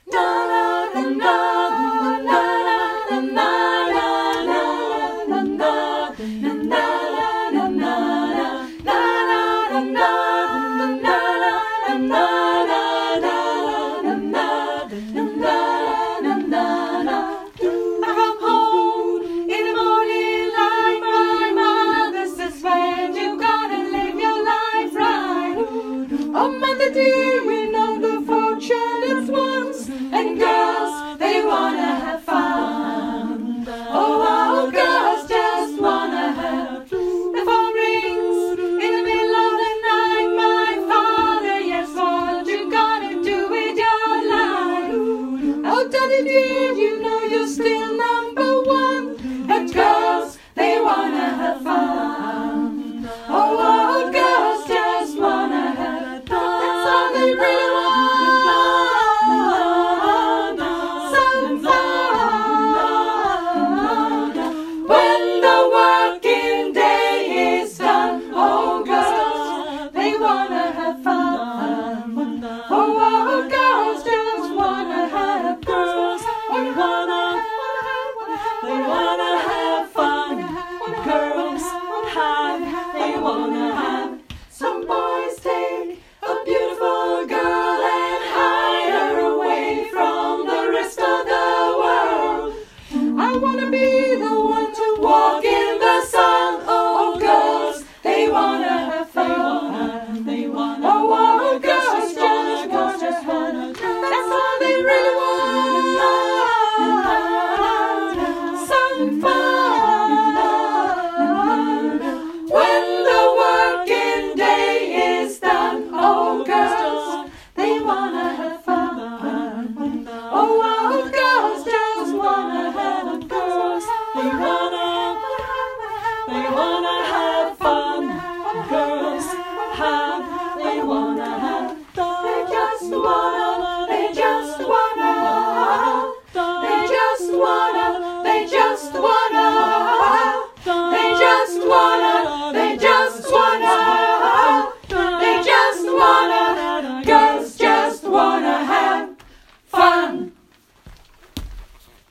Oh, mother dear, we know the fortunate ones, and girls, they wanna have fun. Oh, our girls just wanna have the phone rings in the middle of the night. My father, yes, what you gonna do with your life? Oh, daddy dear, you know you're still number one, and girls, they wanna have fun. Oh, our girls just wanna have they really want some fun. When the working day is done, oh girls, they wanna have fun. Oh, girls just wanna have girls. They wanna have fun. Girls they wanna have. Some boys take a beautiful girl and hide her away from the rest of the world. I wanna be the one to walk in the sun. Oh, girls, they wanna have fun. Oh, girls just wanna. That's all they really want. Some fun. When the working day is done, oh, girls, they wanna have fun. Oh, girls just wanna have girls. They wanna